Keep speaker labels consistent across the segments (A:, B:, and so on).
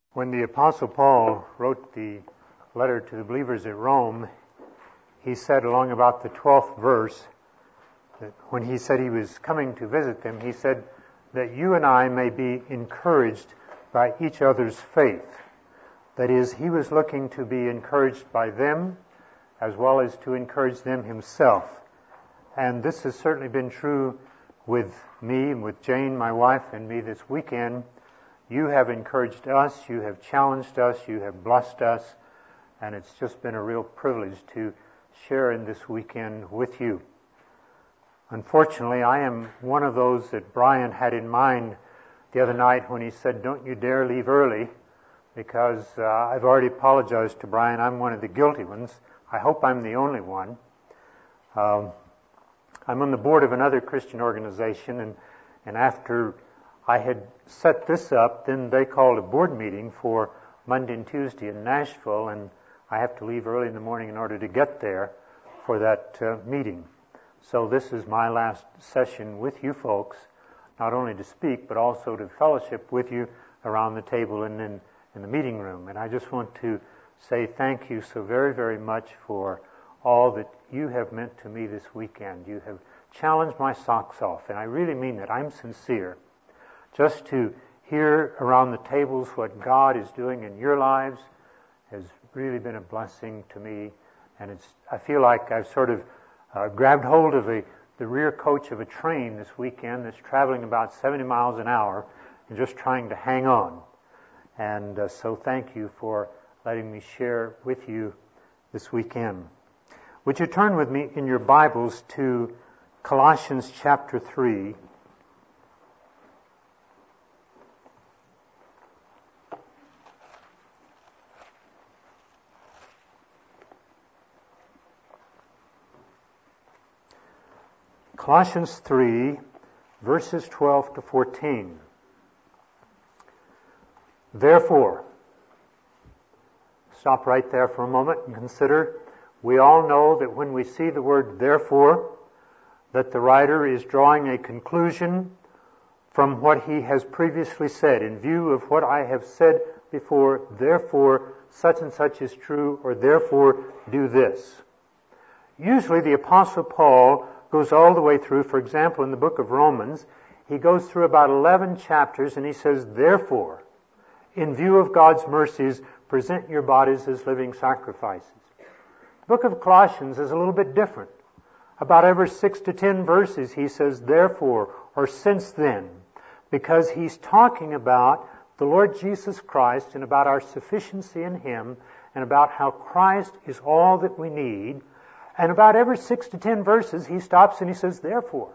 A: When the Apostle Paul wrote the letter to the believers at Rome, he said along about the 12th verse, that when he said he was coming to visit them, he said that you and I may be encouraged by each other's faith. That is, he was looking to be encouraged by them as well as to encourage them himself. And this has certainly been true with me and with Jane, my wife, and me this weekend. You have encouraged us, you have challenged us, you have blessed us, and it's just been a real privilege to share in this weekend with you. Unfortunately, I am one of those that Brian had in mind the other night when he said, "Don't you dare leave early," because I've already apologized to Brian. I'm one of the guilty ones. I hope I'm the only one. I'm on the board of another Christian organization, and after I had set this up, then they called a board meeting for Monday and Tuesday in Nashville, and I have to leave early in the morning in order to get there for that meeting. So this is my last session with you folks, not only to speak, but also to fellowship with you around the table and in the meeting room. And I just want to say thank you so very, very much for all that you have meant to me this weekend. You have challenged my socks off, and I really mean that. I'm sincere. Just to hear around the tables what God is doing in your lives has really been a blessing to me. And I feel like I've sort of grabbed hold of the rear coach of a train this weekend that's traveling about 70 miles an hour and just trying to hang on. And so thank you for letting me share with you this weekend. Would you turn with me in your Bibles to Colossians chapter 3. Colossians 3, verses 12 to 14. Therefore, stop right there for a moment and consider. We all know that when we see the word therefore, that the writer is drawing a conclusion from what he has previously said. In view of what I have said before, therefore such and such is true, or therefore do this. Usually the Apostle Paul goes all the way through. For example, in the book of Romans, he goes through about 11 chapters and he says, therefore, in view of God's mercies, present your bodies as living sacrifices. The book of Colossians is a little bit different. About every 6 to 10 verses he says, therefore, or since then, because he's talking about the Lord Jesus Christ and about our sufficiency in Him and about how Christ is all that we need. And about every 6 to 10 verses, he stops and he says, therefore.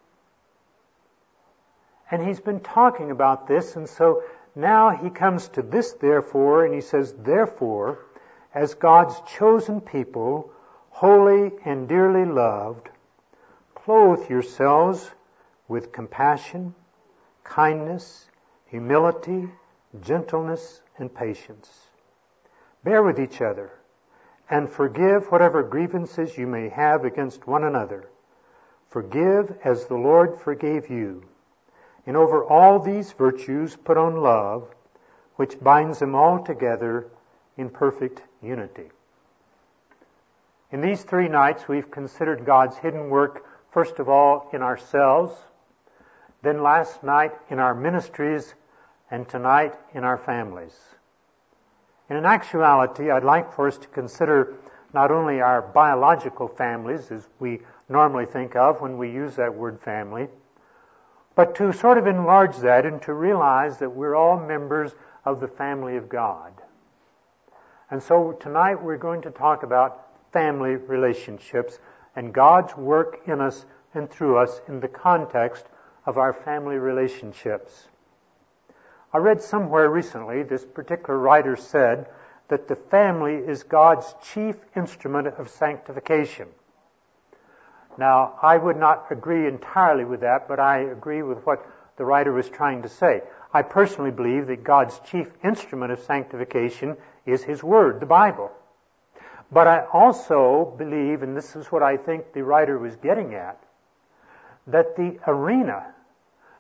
A: And he's been talking about this, and so now he comes to this therefore, and he says, therefore, as God's chosen people, holy and dearly loved, clothe yourselves with compassion, kindness, humility, gentleness, and patience. Bear with each other, and forgive whatever grievances you may have against one another. Forgive as the Lord forgave you. And over all these virtues put on love, which binds them all together in perfect unity. In these 3 nights, we've considered God's hidden work, first of all, in ourselves, then last night in our ministries, and tonight in our families. And in actuality, I'd like for us to consider not only our biological families, as we normally think of when we use that word family, but to sort of enlarge that and to realize that we're all members of the family of God. And so tonight we're going to talk about family relationships and God's work in us and through us in the context of our family relationships. I read somewhere recently, this particular writer said that the family is God's chief instrument of sanctification. Now, I would not agree entirely with that, but I agree with what the writer was trying to say. I personally believe that God's chief instrument of sanctification is His Word, the Bible. But I also believe, and this is what I think the writer was getting at, that the arena,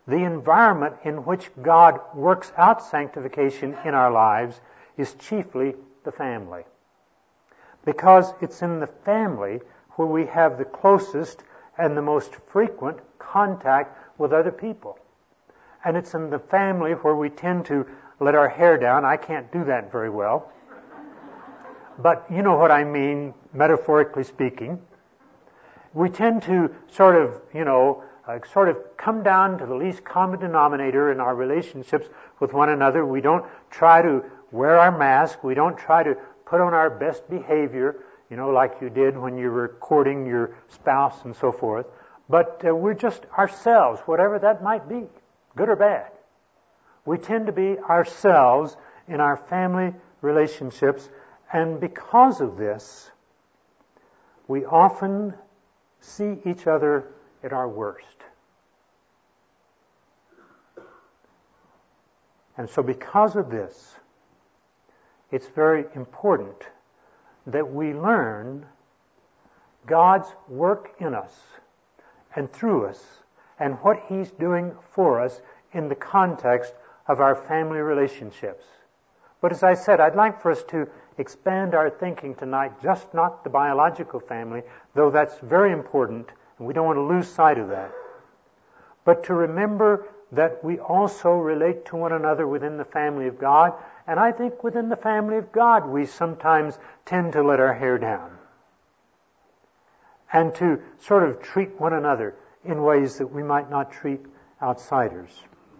A: the environment in which God works out sanctification in our lives is chiefly the family. Because it's in the family where we have the closest and the most frequent contact with other people. And it's in the family where we tend to let our hair down. I can't do that very well. But you know what I mean, metaphorically speaking. We tend to sort of come down to the least common denominator in our relationships with one another. We don't try to wear our mask. We don't try to put on our best behavior, like you did when you were courting your spouse and so forth. But we're just ourselves, whatever that might be, good or bad. We tend to be ourselves in our family relationships, and because of this, we often see each other at our worst. And so because of this, it's very important that we learn God's work in us and through us and what He's doing for us in the context of our family relationships. But as I said, I'd like for us to expand our thinking tonight, just not the biological family, though that's very important, and we don't want to lose sight of that. But to remember that we also relate to one another within the family of God, and I think within the family of God we sometimes tend to let our hair down and to sort of treat one another in ways that we might not treat outsiders.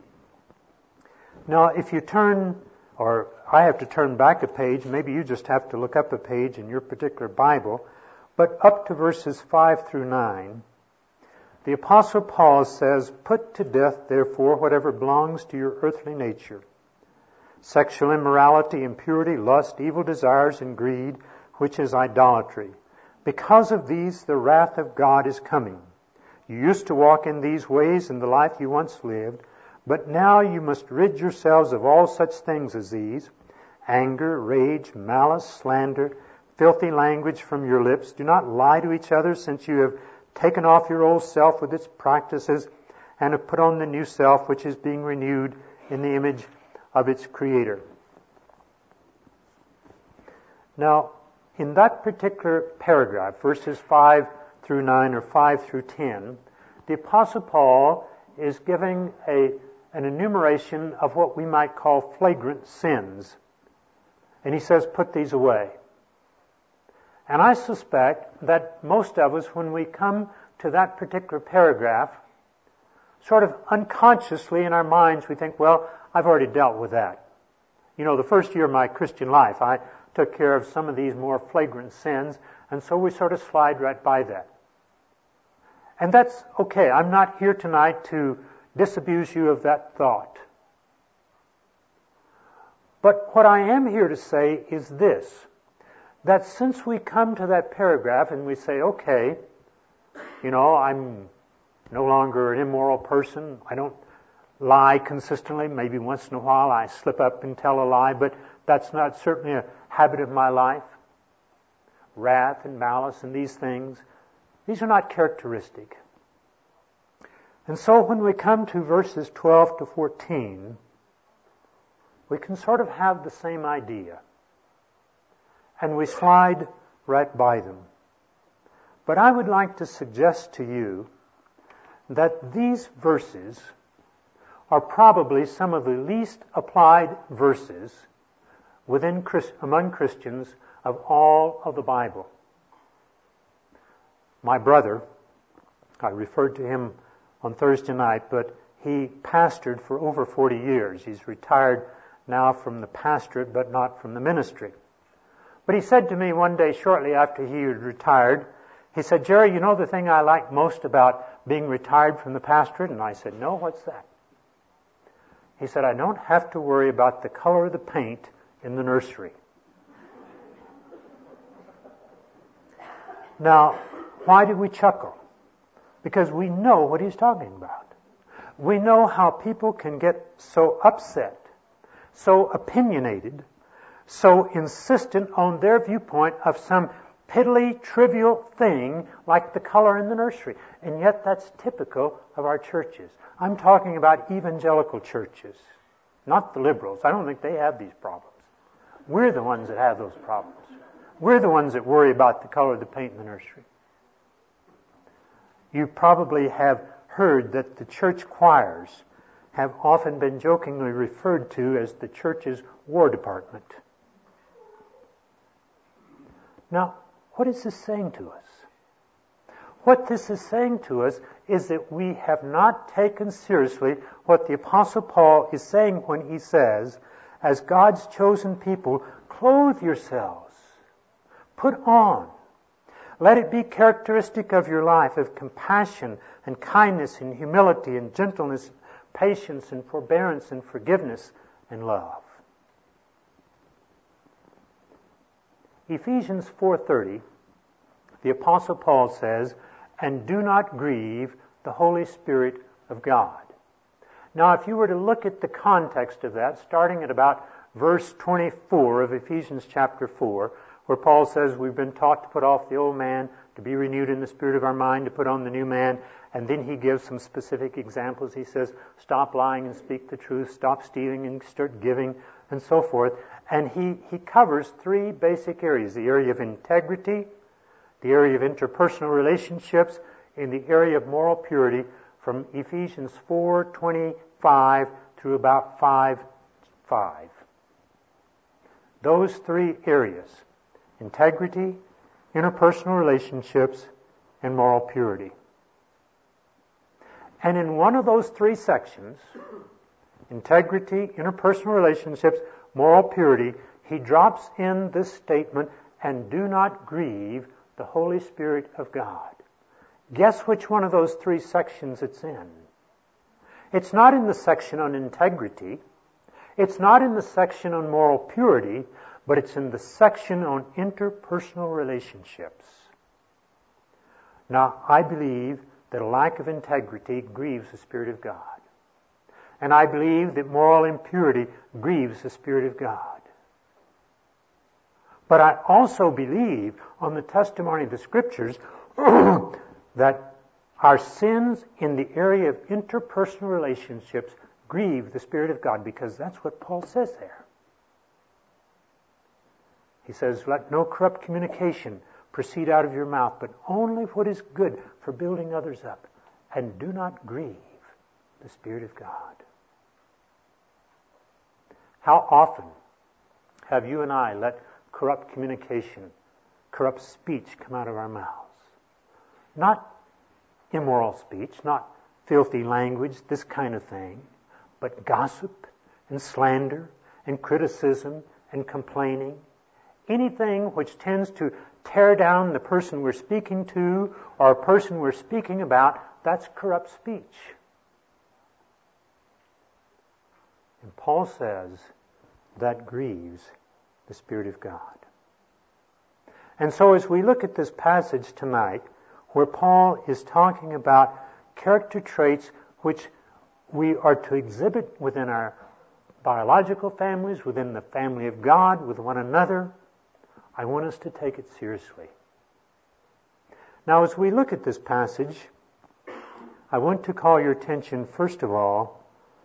A: Now, if you turn, or I have to turn back a page, maybe you just have to look up a page in your particular Bible, but up to verses 5 through 9, the Apostle Paul says, "Put to death, therefore, whatever belongs to your earthly nature, sexual immorality, impurity, lust, evil desires, and greed, which is idolatry. Because of these, the wrath of God is coming. You used to walk in these ways in the life you once lived, but now you must rid yourselves of all such things as these: anger, rage, malice, slander, filthy language from your lips. Do not lie to each other, since you have taken off your old self with its practices and have put on the new self, which is being renewed in the image of its Creator." Now, in that particular paragraph, verses 5 through 9 or 5 through 10, the Apostle Paul is giving an enumeration of what we might call flagrant sins. And he says, put these away. And I suspect that most of us, when we come to that particular paragraph, sort of unconsciously in our minds, we think, well, I've already dealt with that. The first year of my Christian life, I took care of some of these more flagrant sins, and so we sort of slide right by that. And that's okay. I'm not here tonight to disabuse you of that thought. But what I am here to say is this, that since we come to that paragraph and we say, okay, I'm no longer an immoral person, I don't lie consistently, maybe once in a while I slip up and tell a lie, but that's not certainly a habit of my life. Wrath and malice and these things, these are not characteristic. And so when we come to verses 12 to 14, we can sort of have the same idea. And we slide right by them. But I would like to suggest to you that these verses are probably some of the least applied verses among Christians of all of the Bible. My brother, I referred to him on Thursday night, but he pastored for over 40 years. He's retired now from the pastorate, but not from the ministry. But he said to me one day shortly after he had retired, he said, "Jerry, the thing I like most about being retired from the pastorate?" And I said, "No, what's that?" He said, "I don't have to worry about the color of the paint in the nursery." Now, why did we chuckle? Because we know what he's talking about. We know how people can get so upset, so opinionated, so insistent on their viewpoint of some piddly, trivial thing like the color in the nursery. And yet that's typical of our churches. I'm talking about evangelical churches, not the liberals. I don't think they have these problems. We're the ones that have those problems. We're the ones that worry about the color of the paint in the nursery. You probably have heard that the church choirs have often been jokingly referred to as the church's war department. Now, what is this saying to us? What this is saying to us is that we have not taken seriously what the Apostle Paul is saying when he says, as God's chosen people, clothe yourselves, put on. Let it be characteristic of your life of compassion and kindness and humility and gentleness, patience and forbearance and forgiveness and love. Ephesians 4:30, the Apostle Paul says, and do not grieve the Holy Spirit of God. Now, if you were to look at the context of that, starting at about verse 24 of Ephesians chapter 4, where Paul says we've been taught to put off the old man, to be renewed in the spirit of our mind, to put on the new man, and then he gives some specific examples. He says, stop lying and speak the truth, stop stealing and start giving, and so forth. And he covers three basic areas: the area of integrity, the area of interpersonal relationships, and the area of moral purity, from Ephesians 4:25 through about 5:5. Those three areas: integrity, interpersonal relationships, and moral purity. And in one of those three sections, integrity, interpersonal relationships, moral purity, he drops in this statement, and do not grieve the Holy Spirit of God. Guess which one of those three sections it's in? It's not in the section on integrity. It's not in the section on moral purity, but it's in the section on interpersonal relationships. Now, I believe that a lack of integrity grieves the Spirit of God. And I believe that moral impurity grieves the Spirit of God. But I also believe, on the testimony of the Scriptures, that our sins in the area of interpersonal relationships grieve the Spirit of God, because that's what Paul says there. He says, let no corrupt communication proceed out of your mouth, but only what is good for building others up. And do not grieve the Spirit of God. How often have you and I let corrupt communication, corrupt speech come out of our mouths? Not immoral speech, not filthy language, this kind of thing, but gossip and slander and criticism and complaining. Anything which tends to tear down the person we're speaking to or a person we're speaking about, that's corrupt speech. And Paul says that grieves the Spirit of God. And so as we look at this passage tonight, where Paul is talking about character traits which we are to exhibit within our biological families, within the family of God, with one another, I want us to take it seriously. Now, as we look at this passage, I want to call your attention, first of all,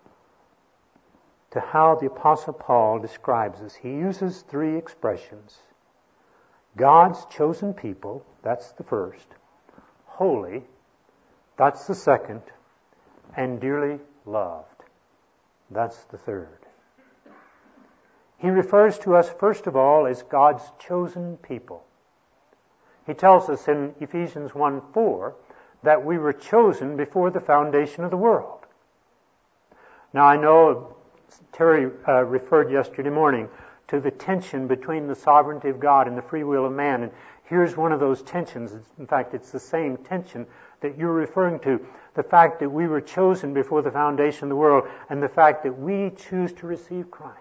A: to how the Apostle Paul describes us. He uses three expressions. God's chosen people, that's the first. Holy, that's the second. And dearly loved, that's the third. He refers to us, first of all, as God's chosen people. He tells us in Ephesians 1:4 that we were chosen before the foundation of the world. Now, I know Terry referred yesterday morning to the tension between the sovereignty of God and the free will of man. And here's one of those tensions. In fact, it's the same tension that you're referring to. The fact that we were chosen before the foundation of the world and the fact that we choose to receive Christ.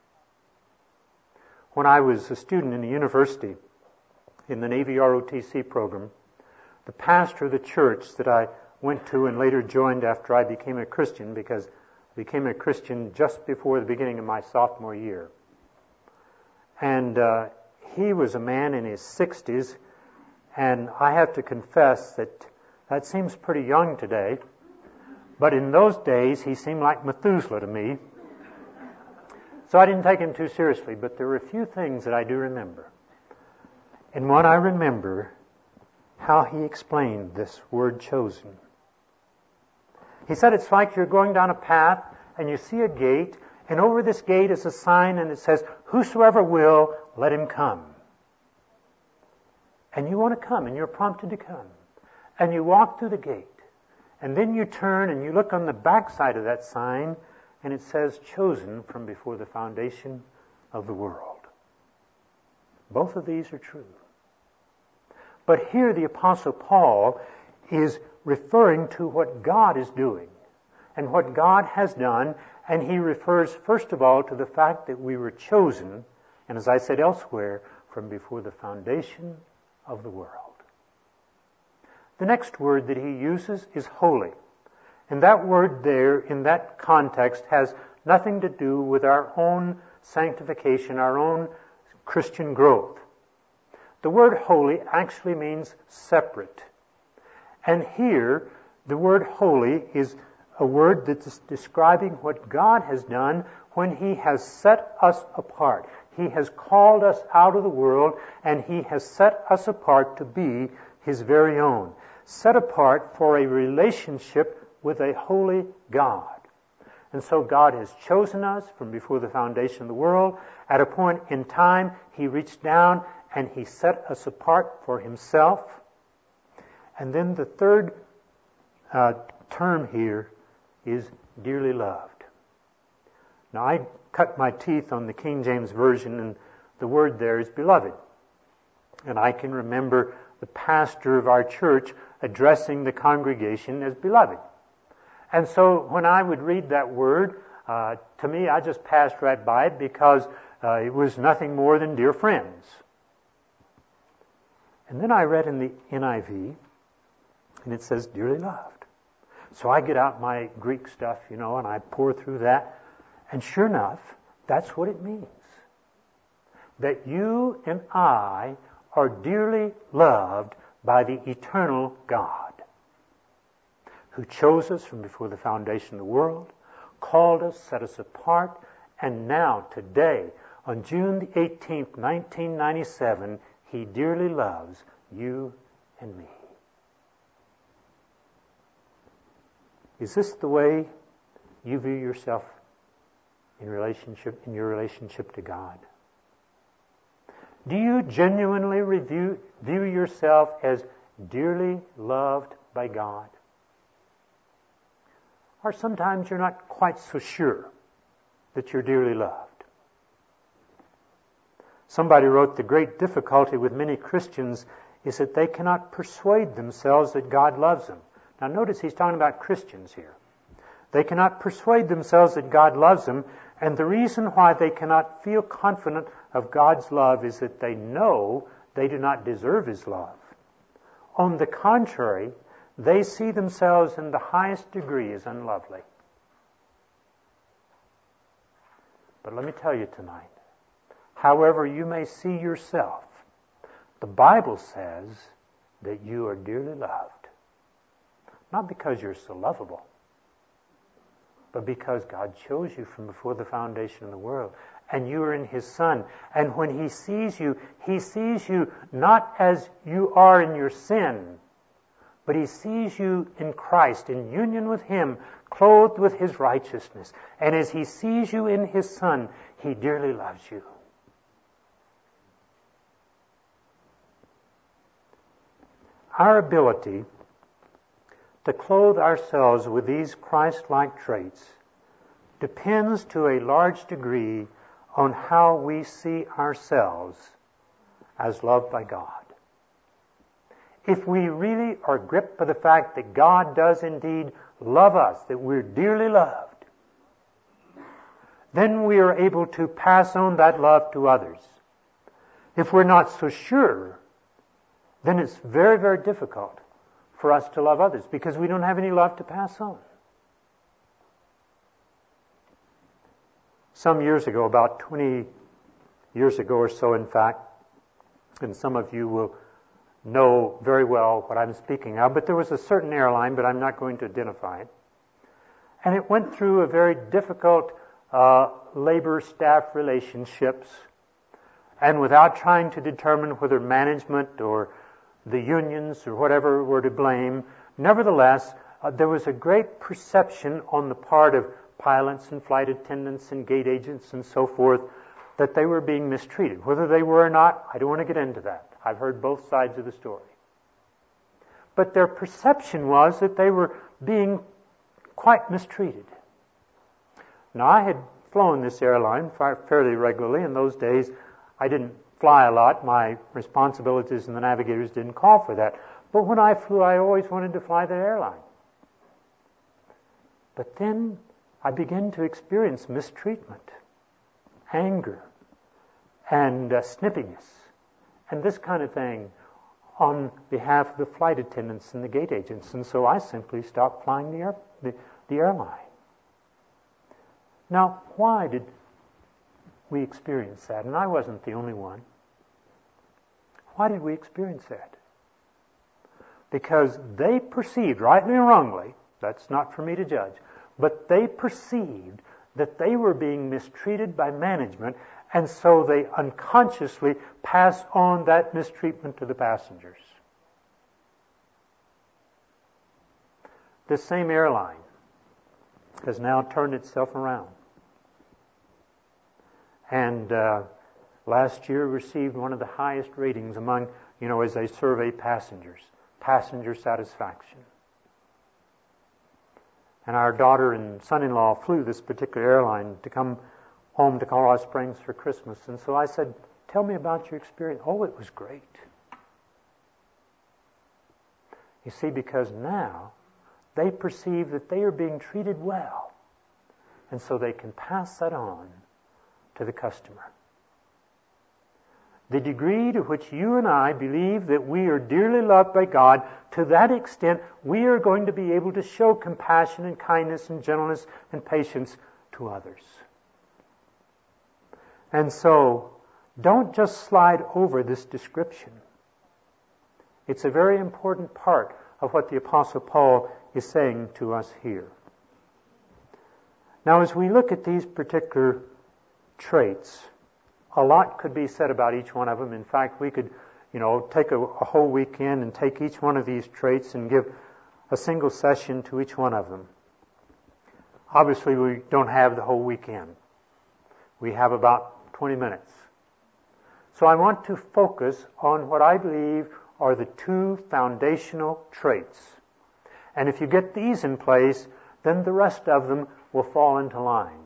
A: When I was a student in the university in the Navy ROTC program, the pastor of the church that I went to and later joined after I became a Christian, because I became a Christian just before the beginning of my sophomore year. And he was a man in his 60s, and I have to confess that seems pretty young today. But in those days, he seemed like Methuselah to me. So I didn't take him too seriously, but there were a few things that I do remember. And one, I remember how he explained this word chosen. He said it's like you're going down a path and you see a gate, and over this gate is a sign and it says, "Whosoever will, let him come." And you want to come, and you're prompted to come. And you walk through the gate. And then you turn and you look on the back side of that sign, and it says, "Chosen from before the foundation of the world." Both of these are true. But here the Apostle Paul is referring to what God is doing and what God has done, and he refers first of all to the fact that we were chosen, and as I said elsewhere, from before the foundation of the world. The next word that he uses is holy. And that word there, in that context, has nothing to do with our own sanctification, our own Christian growth. The word holy actually means separate. And here, the word holy is a word that's describing what God has done when he has set us apart. He has called us out of the world, and he has set us apart to be his very own. Set apart for a relationship with a holy God. And so God has chosen us from before the foundation of the world. At a point in time, he reached down and he set us apart for himself. And then the third term here is dearly loved. Now, I cut my teeth on the King James Version, and the word there is beloved. And I can remember the pastor of our church addressing the congregation as beloved. And so when I would read that word, to me, I just passed right by it because it was nothing more than dear friends. And then I read in the NIV, and it says dearly loved. So I get out my Greek stuff, and I pour through that. And sure enough, that's what it means. That you and I are dearly loved by the eternal God, who chose us from before the foundation of the world, called us, set us apart, and now, today, on June the 18th, 1997, he dearly loves you and me. Is this the way you view yourself in your relationship to God? Do you genuinely view yourself as dearly loved by God? Or sometimes you're not quite so sure that you're dearly loved. Somebody wrote, the great difficulty with many Christians is that they cannot persuade themselves that God loves them. Now notice he's talking about Christians here. They cannot persuade themselves that God loves them, and the reason why they cannot feel confident of God's love is that they know they do not deserve his love. On the contrary, they see themselves in the highest degree as unlovely. But let me tell you tonight, however you may see yourself, the Bible says that you are dearly loved. Not because you're so lovable, but because God chose you from before the foundation of the world. And you are in his Son. And when he sees you not as you are in your sin, but he sees you in Christ, in union with him, clothed with his righteousness. And as he sees you in his Son, he dearly loves you. Our ability to clothe ourselves with these Christ-like traits depends to a large degree on how we see ourselves as loved by God. If we really are gripped by the fact that God does indeed love us, that we're dearly loved, then we are able to pass on that love to others. If we're not so sure, then it's very, very difficult for us to love others because we don't have any love to pass on. Some years ago, about 20 years ago or so, in fact, and some of you will know very well what I'm speaking of, but there was a certain airline, but I'm not going to identify it. And it went through a very difficult labor-staff relationships, and without trying to determine whether management or the unions or whatever were to blame, nevertheless, there was a great perception on the part of pilots and flight attendants and gate agents and so forth that they were being mistreated. Whether they were or not, I don't want to get into that. I've heard both sides of the story. But their perception was that they were being quite mistreated. Now, I had flown this airline fairly regularly. In those days, I didn't fly a lot. My responsibilities in the Navigators didn't call for that. But when I flew, I always wanted to fly that airline. But then I began to experience mistreatment, anger, and snippiness, and this kind of thing on behalf of the flight attendants and the gate agents. And so I simply stopped flying the airline. Now, why did we experience that? And I wasn't the only one. Why did we experience that? Because they perceived, rightly or wrongly, that's not for me to judge, but they perceived that they were being mistreated by management, and so they unconsciously passed on that mistreatment to the passengers. This same airline has now turned itself around. And last year received one of the highest ratings among, as they survey passengers, passenger satisfaction. And our daughter and son-in-law flew this particular airline to come home to Colorado Springs for Christmas. And so I said, tell me about your experience. Oh, it was great. You see, because now they perceive that they are being treated well. And so they can pass that on to the customer. The degree to which you and I believe that we are dearly loved by God, to that extent we are going to be able to show compassion and kindness and gentleness and patience to others. And so, don't just slide over this description. It's a very important part of what the Apostle Paul is saying to us here. Now, as we look at these particular traits, a lot could be said about each one of them. In fact, we could, take a whole weekend and take each one of these traits and give a single session to each one of them. Obviously, we don't have the whole weekend. We have about 20 minutes. So I want to focus on what I believe are the two foundational traits. And if you get these in place, then the rest of them will fall into line.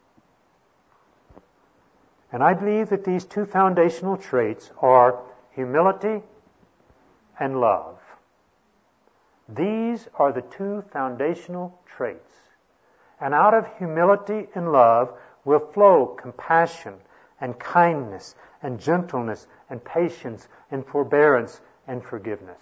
A: And I believe that these two foundational traits are humility and love. These are the two foundational traits. And out of humility and love will flow compassion and kindness and gentleness and patience and forbearance and forgiveness.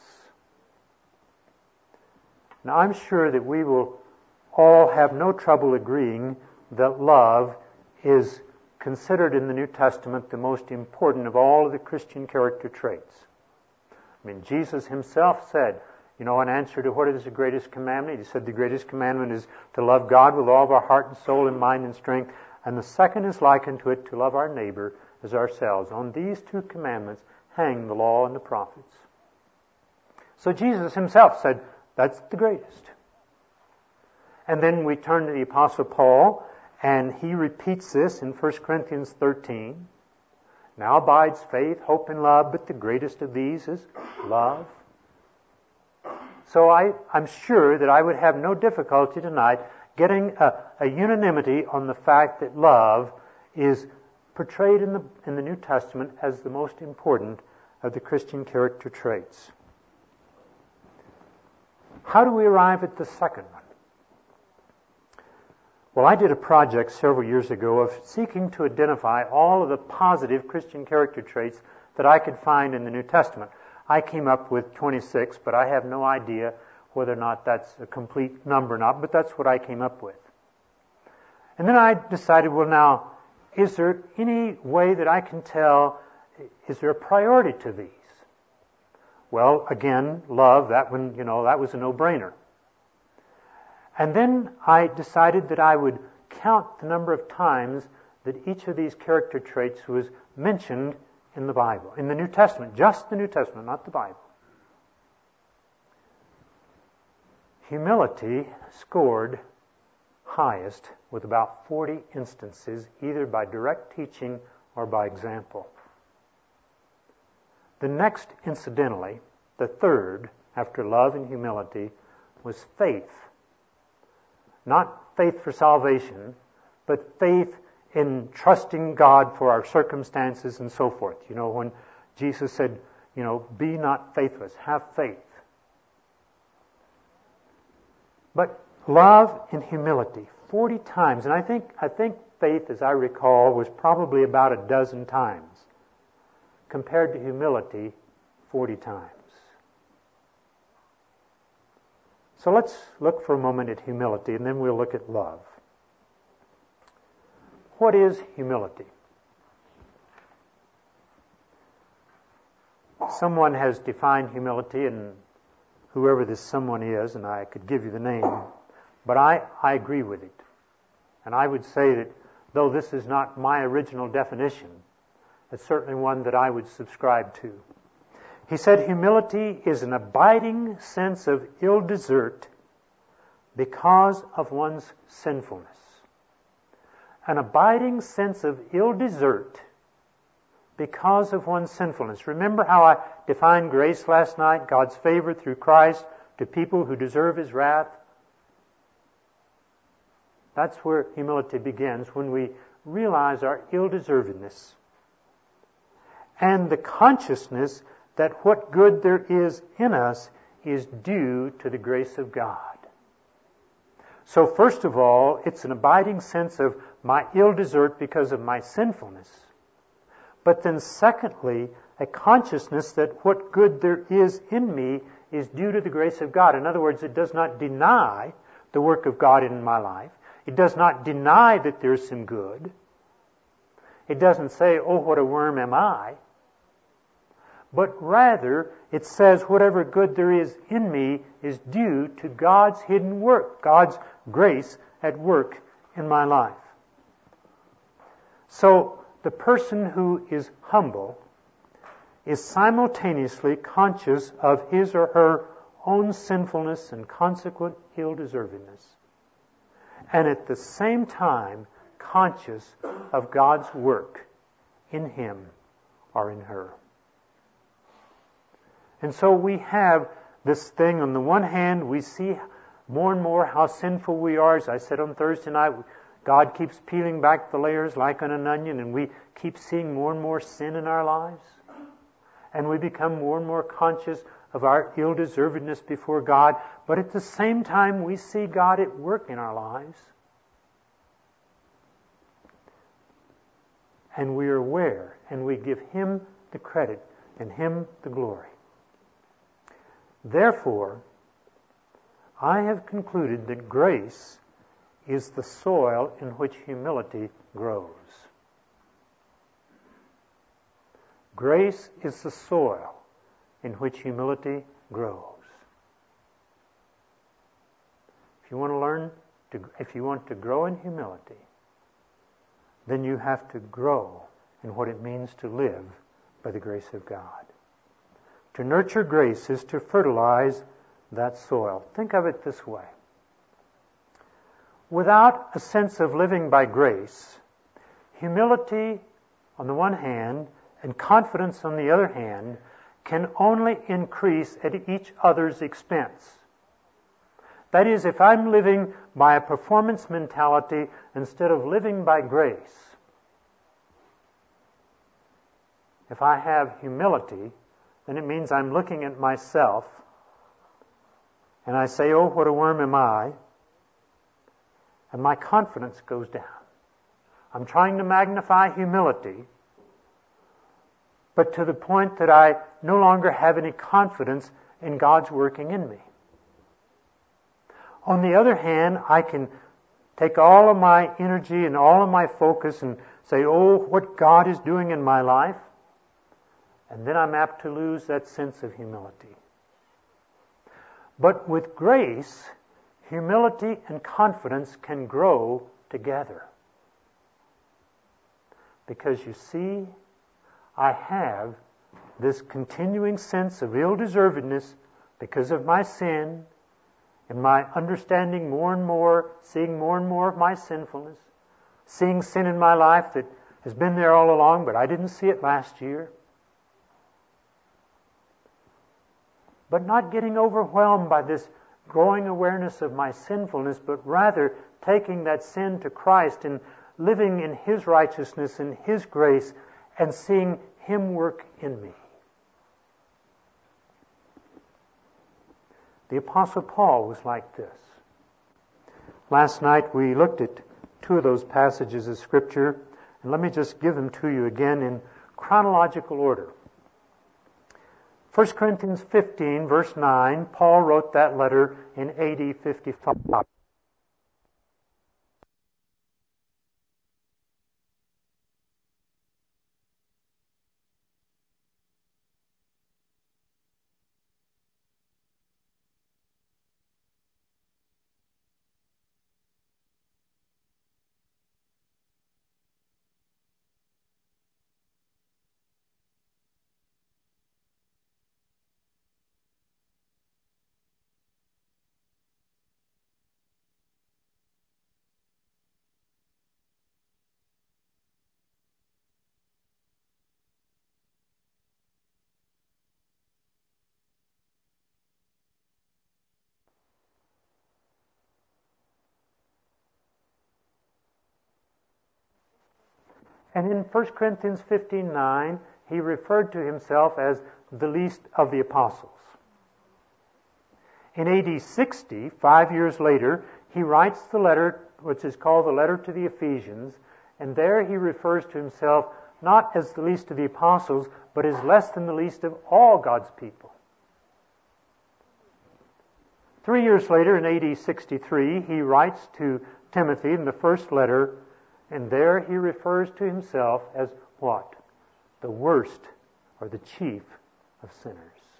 A: Now, I'm sure that we will all have no trouble agreeing that love is considered in the New Testament the most important of all of the Christian character traits. I mean, Jesus himself said, in answer to what is the greatest commandment, he said the greatest commandment is to love God with all of our heart and soul and mind and strength, and the second is likened to it, to love our neighbor as ourselves. On these two commandments hang the law and the prophets. So Jesus himself said, that's the greatest. And then we turn to the Apostle Paul, and he repeats this in 1 Corinthians 13. Now abides faith, hope, and love, but the greatest of these is love. So I'm sure that I would have no difficulty tonight getting a unanimity on the fact that love is portrayed in the New Testament as the most important of the Christian character traits. How do we arrive at the second one? Well, I did a project several years ago of seeking to identify all of the positive Christian character traits that I could find in the New Testament. I came up with 26, but I have no idea whether or not that's a complete number or not, but that's what I came up with. And then I decided, well, now, is there any way that I can tell, is there a priority to these? Well, again, love, that one, that was a no-brainer. And then I decided that I would count the number of times that each of these character traits was mentioned in the Bible, in the New Testament, just the New Testament, not the Bible. Humility scored highest with about 40 instances, either by direct teaching or by example. The next, incidentally, the third, after love and humility, was faith. Not faith for salvation, but faith in trusting God for our circumstances and so forth. You know, when Jesus said, be not faithless, have faith. But love and humility, 40 times. And I think faith, as I recall, was probably about a dozen times, compared to humility, 40 times. So let's look for a moment at humility, and then we'll look at love. What is humility? Someone has defined humility, and whoever this someone is, and I could give you the name, but I agree with it. And I would say that though this is not my original definition, it's certainly one that I would subscribe to. He said humility is an abiding sense of ill desert because of one's sinfulness. An abiding sense of ill desert because of one's sinfulness. Remember how I defined grace last night? God's favor through Christ to people who deserve His wrath. That's where humility begins, when we realize our ill-deservedness and the consciousness that what good there is in us is due to the grace of God. So first of all, it's an abiding sense of my ill desert because of my sinfulness. But then secondly, a consciousness that what good there is in me is due to the grace of God. In other words, it does not deny the work of God in my life. It does not deny that there's some good. It doesn't say, oh, what a worm am I. But rather, it says whatever good there is in me is due to God's hidden work, God's grace at work in my life. So, the person who is humble is simultaneously conscious of his or her own sinfulness and consequent ill-deservedness, and at the same time conscious of God's work in him or in her. And so we have this thing, on the one hand, we see more and more how sinful we are. As I said on Thursday night, God keeps peeling back the layers like on an onion, and we keep seeing more and more sin in our lives. And we become more and more conscious of our ill-deservedness before God. But at the same time, we see God at work in our lives. And we are aware, and we give Him the credit and Him the glory. Therefore, I have concluded that grace is the soil in which humility grows. Grace is the soil in which humility grows. If you want to grow in humility, then you have to grow in what it means to live by the grace of God. To nurture grace is to fertilize that soil. Think of it this way. Without a sense of living by grace, humility on the one hand and confidence on the other hand can only increase at each other's expense. That is, if I'm living by a performance mentality instead of living by grace, if I have humility, then it means I'm looking at myself and I say, oh, what a worm am I, and my confidence goes down. I'm trying to magnify humility, but to the point that I no longer have any confidence in God's working in me. On the other hand, I can take all of my energy and all of my focus and say, oh, what God is doing in my life, and then I'm apt to lose that sense of humility. But with grace, Humility and confidence can grow together. Because you see, I have this continuing sense of ill-deservedness because of my sin, and my understanding more and more, seeing more and more of my sinfulness, seeing sin in my life that has been there all along, but I didn't see it last year. But not getting overwhelmed by this growing awareness of my sinfulness, but rather taking that sin to Christ and living in His righteousness and His grace and seeing Him work in me. The Apostle Paul was like this. Last night we looked at two of those passages of Scripture, and let me just give them to you again in chronological order. 1 Corinthians 15, verse 9, Paul wrote that letter in AD 55. And in 1 Corinthians 15:9, he referred to himself as the least of the apostles. In AD 60, 5 years later, he writes the letter, which is called the letter to the Ephesians, and there he refers to himself not as the least of the apostles, but as less than the least of all God's people. 3 years later, in AD 63, he writes to Timothy in the first letter, and there he refers to himself as what? The worst or the chief of sinners.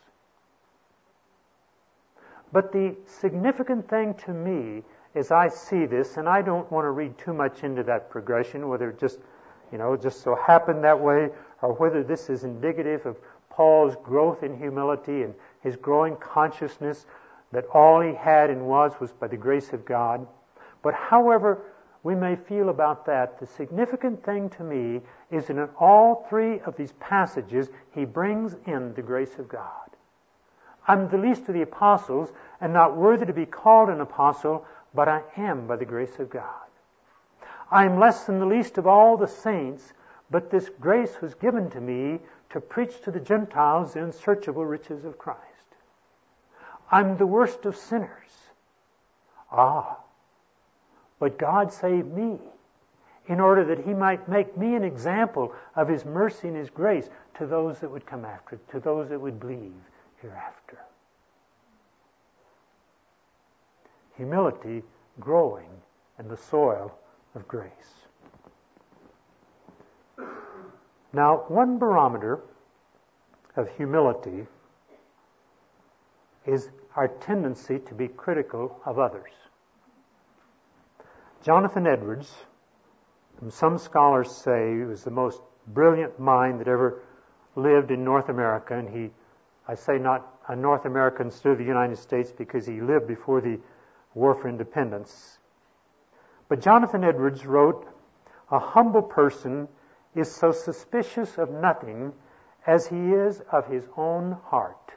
A: But the significant thing to me as I see this, and I don't want to read too much into that progression, whether it just so happened that way, or whether this is indicative of Paul's growth in humility and his growing consciousness that all he had and was by the grace of God. But however we may feel about that, the significant thing to me is that in all three of these passages, he brings in the grace of God. I'm the least of the apostles and not worthy to be called an apostle, but I am by the grace of God. I am less than the least of all the saints, but this grace was given to me to preach to the Gentiles the unsearchable riches of Christ. I'm the worst of sinners. But God saved me in order that He might make me an example of His mercy and His grace to those that would come after, to those that would believe hereafter. Humility growing in the soil of grace. Now, one barometer of humility is our tendency to be critical of others. Jonathan Edwards, whom some scholars say was the most brilliant mind that ever lived in North America, and I say not a North American instead of the United States because he lived before the War for Independence. But Jonathan Edwards wrote, "A humble person is so suspicious of nothing as he is of his own heart."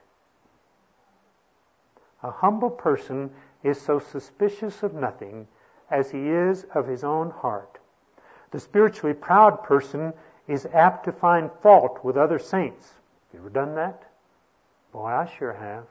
A: A humble person is so suspicious of nothing as he is of his own heart. The spiritually proud person is apt to find fault with other saints. Have you ever done that? Boy, I sure have.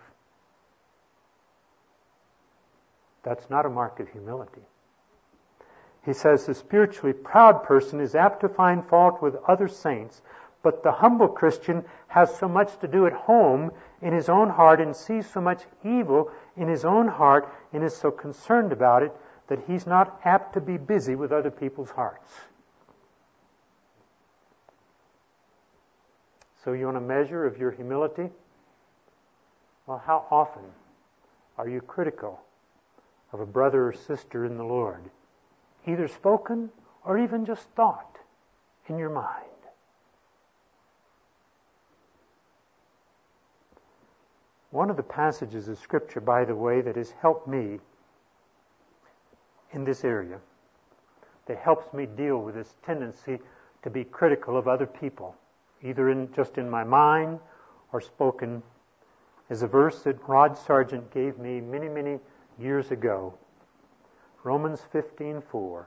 A: That's not a mark of humility. He says the spiritually proud person is apt to find fault with other saints, but the humble Christian has so much to do at home in his own heart and sees so much evil in his own heart and is so concerned about it that he's not apt to be busy with other people's hearts. So you want a measure of your humility? Well, how often are you critical of a brother or sister in the Lord, either spoken or even just thought in your mind. One of the passages of Scripture, by the way, that has helped me in this area, that helps me deal with this tendency to be critical of other people, either just in my mind or spoken, is a verse that Rod Sargent gave me many, many years ago. Romans 15:4.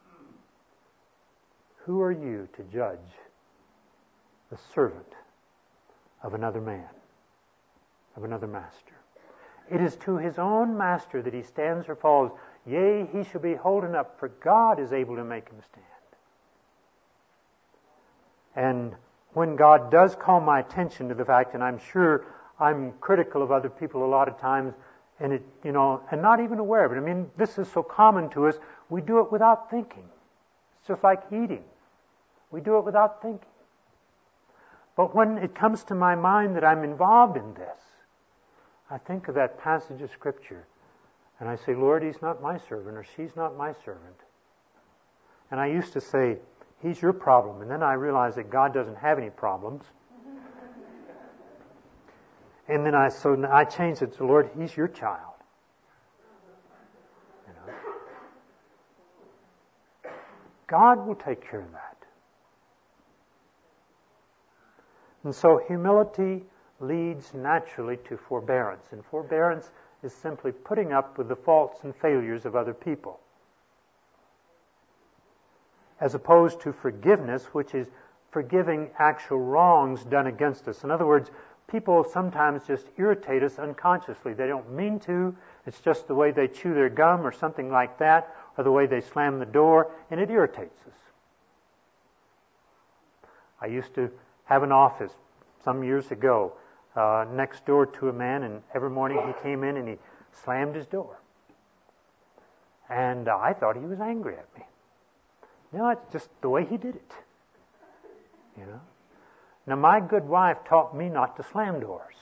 A: Who are you to judge the servant of another man, of another master? It is to his own master that he stands or falls. Yea, he shall be holden up, for God is able to make him stand. And when God does call my attention to the fact, and I'm sure I'm critical of other people a lot of times, and and not even aware of it. I mean, this is so common to us, we do it without thinking. It's just like eating. We do it without thinking. But when it comes to my mind that I'm involved in this, I think of that passage of Scripture, and I say, Lord, he's not my servant, or she's not my servant. And I used to say, he's your problem. And then I realized that God doesn't have any problems. And then I changed it to, Lord, he's your child. God will take care of that. And so humility leads naturally to forbearance. And forbearance is simply putting up with the faults and failures of other people, as opposed to forgiveness, which is forgiving actual wrongs done against us. In other words, people sometimes just irritate us unconsciously. They don't mean to. It's just the way they chew their gum or something like that, or the way they slam the door, and it irritates us. I used to have an office some years ago next door to a man, and every morning he came in and he slammed his door. And I thought he was angry at me. It's just the way he did it. Now, my good wife taught me not to slam doors.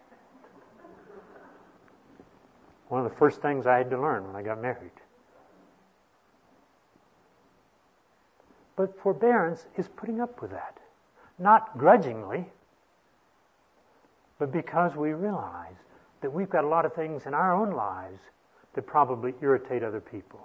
A: One of the first things I had to learn when I got married. But forbearance is putting up with that. Not grudgingly, but because we realize that we've got a lot of things in our own lives that probably irritate other people.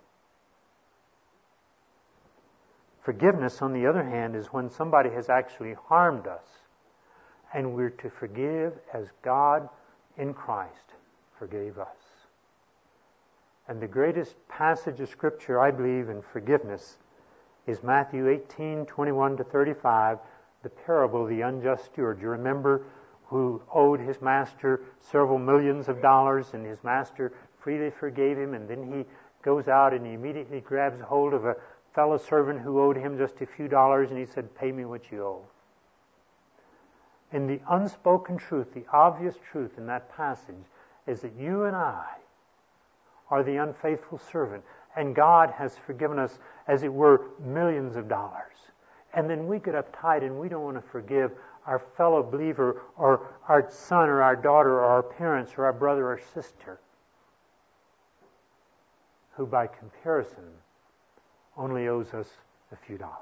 A: Forgiveness, on the other hand, is when somebody has actually harmed us, and we're to forgive as God in Christ forgave us. And the greatest passage of Scripture, I believe, in forgiveness is Matthew 18:21-35, the parable of the unjust steward. You remember, who owed his master several millions of dollars, and his master freely forgave him, and then he goes out and he immediately grabs hold of a fellow servant who owed him just a few dollars, and he said, pay me what you owe. And the unspoken truth, the obvious truth in that passage is that you and I are the unfaithful servant, and God has forgiven us, as it were, millions of dollars. And then we get uptight and we don't want to forgive our fellow believer, or our son or our daughter or our parents or our brother or sister, who by comparison only owes us a few dollars.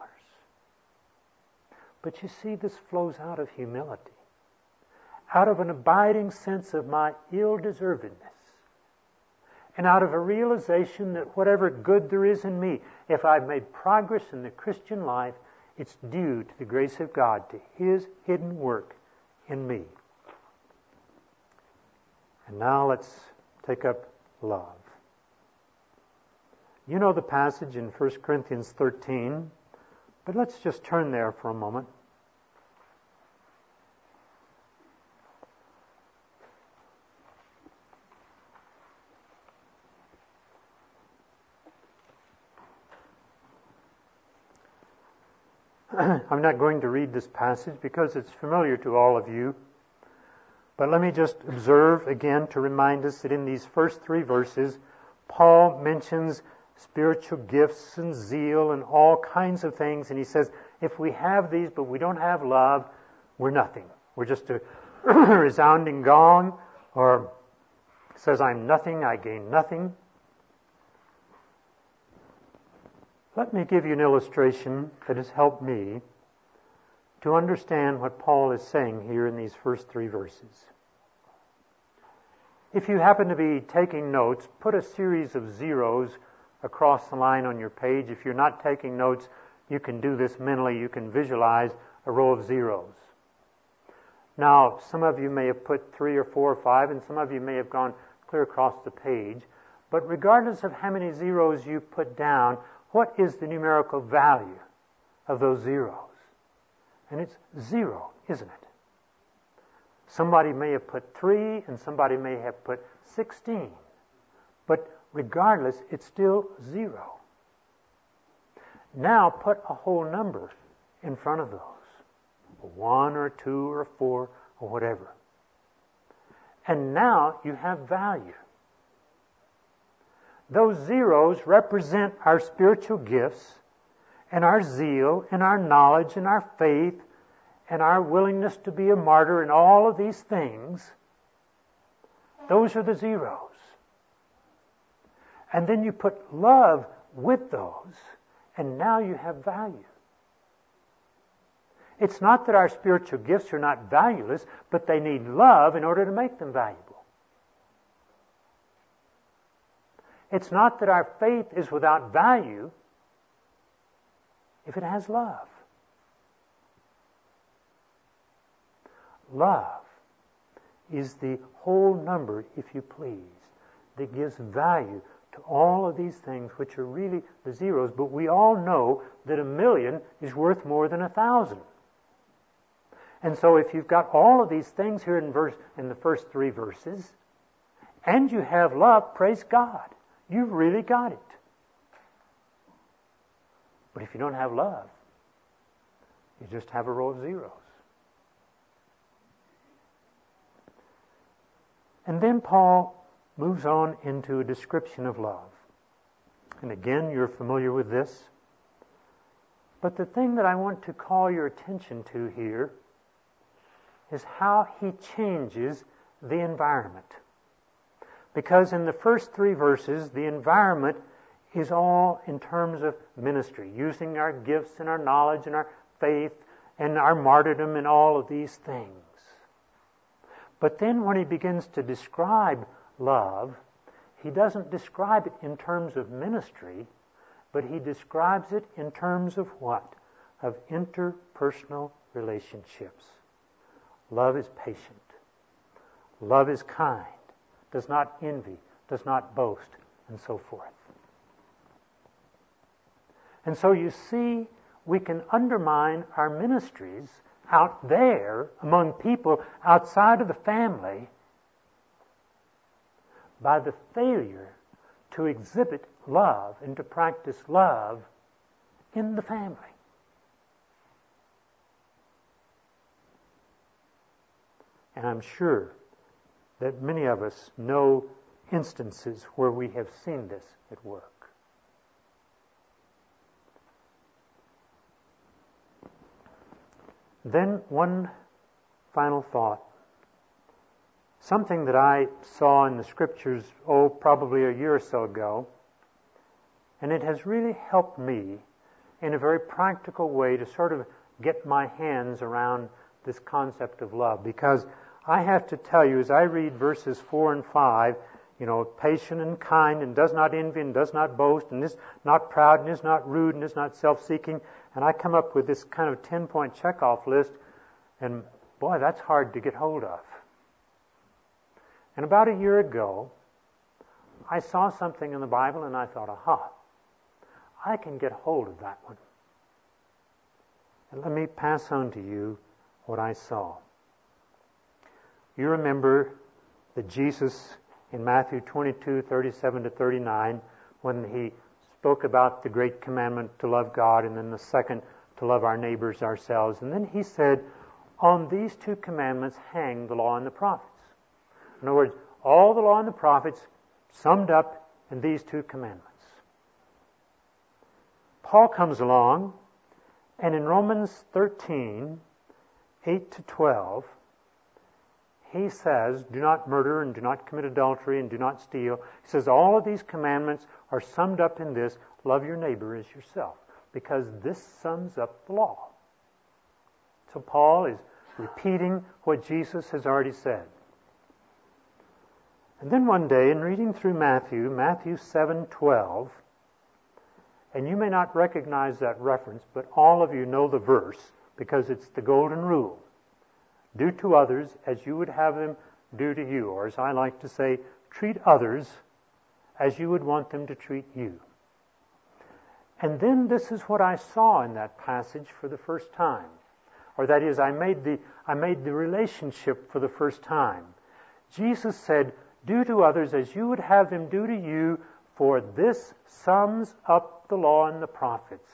A: But you see, this flows out of humility, out of an abiding sense of my ill-deservedness, and out of a realization that whatever good there is in me, if I've made progress in the Christian life, it's due to the grace of God, to His hidden work in me. And now let's take up love. You know the passage in 1 Corinthians 13, but let's just turn there for a moment. I'm not going to read this passage because it's familiar to all of you. But let me just observe again to remind us that in these first 3 verses, Paul mentions spiritual gifts and zeal and all kinds of things. And he says, if we have these but we don't have love, we're nothing. We're just a resounding gong. Or says, I'm nothing, I gain nothing. Let me give you an illustration that has helped me to understand what Paul is saying here in these first 3 verses. If you happen to be taking notes, put a series of zeros across the line on your page. If you're not taking notes, you can do this mentally. You can visualize a row of zeros. Now, some of you may have put 3 or 4 or 5, and some of you may have gone clear across the page. But regardless of how many zeros you put down, what is the numerical value of those zeros? And it's 0, isn't it? Somebody may have put 3, and somebody may have put 16. But regardless, it's still 0. Now put a whole number in front of those. A 1 or 2 or 4 or whatever. And now you have value. Those zeros represent our spiritual gifts and our zeal and our knowledge and our faith and our willingness to be a martyr and all of these things. Those are the zeros. And then you put love with those, and now you have value. It's not that our spiritual gifts are not valueless, but they need love in order to make them valuable. It's not that our faith is without value if it has love. Love is the whole number, if you please, that gives value to all of these things which are really the zeros, but we all know that 1,000,000 is worth more than 1,000. And so if you've got all of these things here in the first 3 verses, and you have love, praise God. You've really got it. But if you don't have love, you just have a row of zeros. And then Paul moves on into a description of love. And again, you're familiar with this. But the thing that I want to call your attention to here is how he changes the environment. Because in the first 3 verses, the environment is all in terms of ministry, using our gifts and our knowledge and our faith and our martyrdom and all of these things. But then when he begins to describe love, he doesn't describe it in terms of ministry, but he describes it in terms of what? Of interpersonal relationships. Love is patient. Love is kind. Does not envy, does not boast, and so forth. And so you see, we can undermine our ministries out there among people outside of the family by the failure to exhibit love and to practice love in the family. And I'm sure that many of us know instances where we have seen this at work. Then one final thought. Something that I saw in the Scriptures, probably a year or so ago, and it has really helped me in a very practical way to sort of get my hands around this concept of love. Because I have to tell you, as I read verses 4 and 5, patient and kind, and does not envy, and does not boast, and is not proud, and is not rude, and is not self-seeking, and I come up with this kind of 10-point checkoff list, and boy, that's hard to get hold of. And about a year ago, I saw something in the Bible, and I thought, aha, I can get hold of that one. And let me pass on to you what I saw. You remember that Jesus, in Matthew 22:37-39, when he spoke about the great commandment to love God, and then the second, to love our neighbors ourselves. And then he said, on these 2 commandments hang the law and the prophets. In other words, all the law and the prophets summed up in these 2 commandments. Paul comes along, and in Romans 13:8-12, he says, do not murder, and do not commit adultery, and do not steal. He says all of these commandments are summed up in this: love your neighbor as yourself, because this sums up the law. So Paul is repeating what Jesus has already said. And then one day, in reading through Matthew 7:12, and you may not recognize that reference, but all of you know the verse because it's the golden rule. Do to others as you would have them do to you, or as I like to say, treat others as you would want them to treat you. And then this is what I saw in that passage for the first time. Or that is, I made the relationship for the first time. Jesus said, do to others as you would have them do to you, for this sums up the law and the prophets.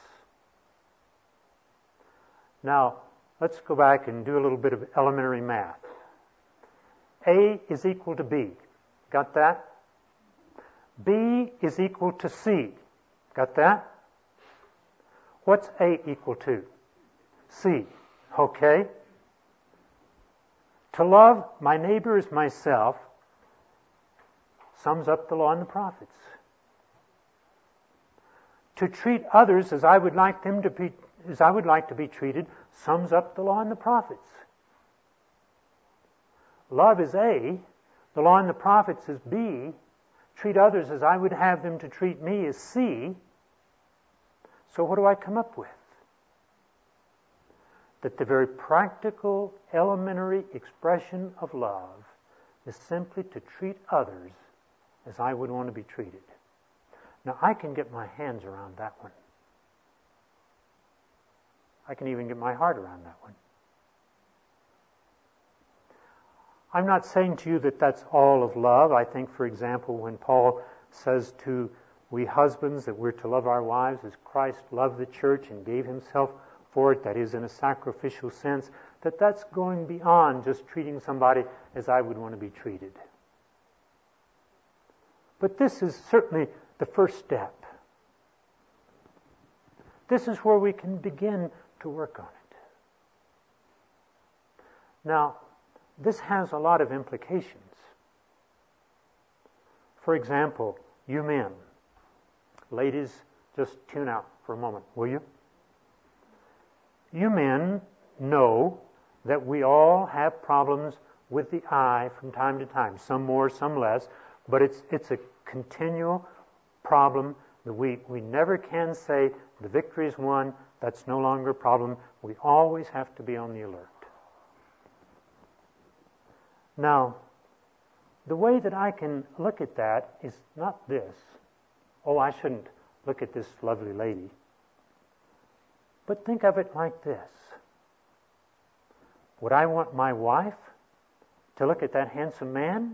A: Now, let's go back and do a little bit of elementary math. A is equal to B. Got that? B is equal to C. Got that? What's A equal to? C. Okay? To love my neighbor as myself sums up the law and the prophets. To treat others as I would like to be treated sums up the law and the prophets. Love is A, the law and the prophets is B, treat others as I would have them to treat me is C. So what do I come up with? That the very practical, elementary expression of love is simply to treat others as I would want to be treated. Now, I can get my hands around that one. I can even get my heart around that one. I'm not saying to you that that's all of love. I think, for example, when Paul says to we husbands that we're to love our wives as Christ loved the church and gave himself for it, that is, in a sacrificial sense, that's going beyond just treating somebody as I would want to be treated. But this is certainly the first step. This is where we can begin to work on it. Now, this has a lot of implications. For example, you men, ladies, just tune out for a moment, will you? You men know that we all have problems with the eye from time to time, some more, some less, but it's a continual problem that we never can say the victory is won, that's no longer a problem. We always have to be on the alert. Now, the way that I can look at that is not this. Oh, I shouldn't look at this lovely lady. But think of it like this. Would I want my wife to look at that handsome man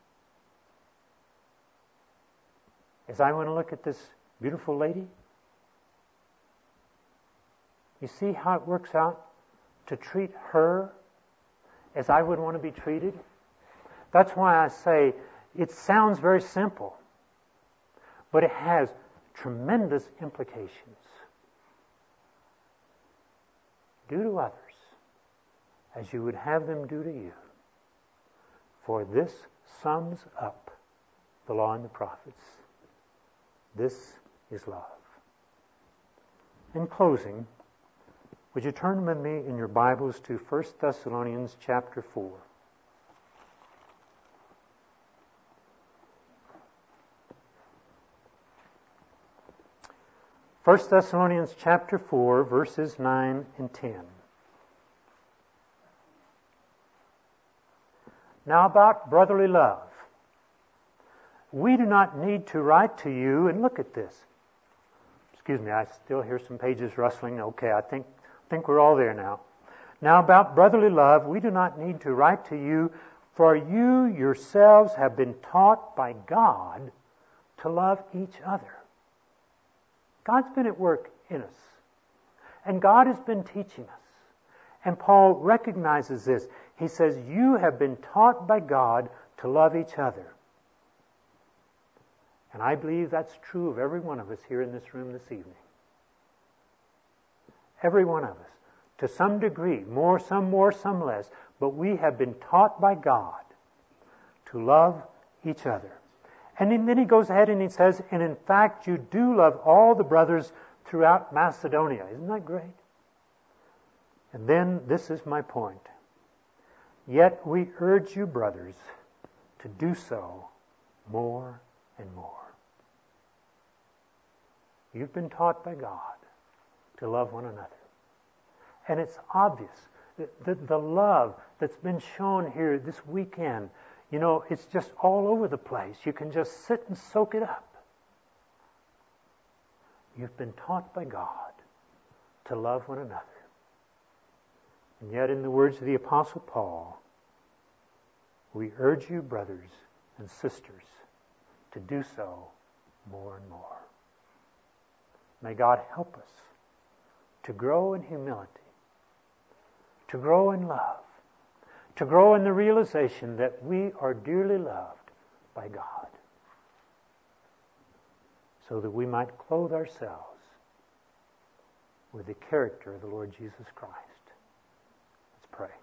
A: as I want to look at this beautiful lady? You see how it works out to treat her as I would want to be treated? That's why I say it sounds very simple, but it has tremendous implications. Do to others as you would have them do to you, for this sums up the law and the prophets. This is love. In closing, would you turn with me in your Bibles to 1 Thessalonians chapter 4. 1 Thessalonians chapter 4, verses 9 and 10. Now about brotherly love. We do not need to write to you, and look at this. Excuse me, I still hear some pages rustling. Okay, I think we're all there now. Now about brotherly love, we do not need to write to you, for you yourselves have been taught by God to love each other. God's been at work in us. And God has been teaching us. And Paul recognizes this. He says, you have been taught by God to love each other. And I believe that's true of every one of us here in this room this evening. Every one of us. To some degree, some more, some less. But we have been taught by God to love each other. And then he goes ahead and he says, and in fact you do love all the brothers throughout Macedonia. Isn't that great? And then this is my point. Yet we urge you, brothers, to do so more and more. You've been taught by God to love one another. And it's obvious that the love that's been shown here this weekend, it's just all over the place. You can just sit and soak it up. You've been taught by God to love one another. And yet, in the words of the Apostle Paul, we urge you, brothers and sisters, to do so more and more. May God help us to grow in humility, to grow in love, to grow in the realization that we are dearly loved by God, so that we might clothe ourselves with the character of the Lord Jesus Christ. Let's pray.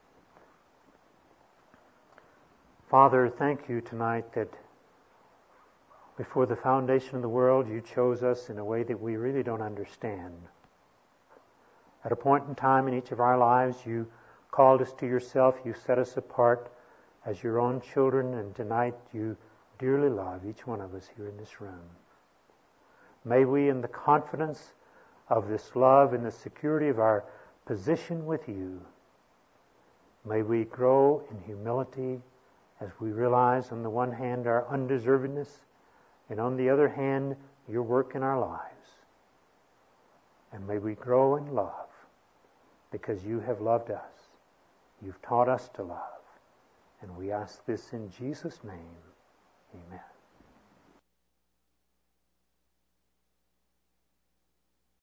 A: Father, thank you tonight that before the foundation of the world, you chose us in a way that we really don't understand. At a point in time in each of our lives, you called us to yourself. You set us apart as your own children, and tonight you dearly love each one of us here in this room. May we, in the confidence of this love and the security of our position with you, may we grow in humility as we realize, on the one hand, our undeservedness, and on the other hand, your work in our lives. And may we grow in love because you have loved us. You've taught us to love. And we ask this in Jesus' name. Amen.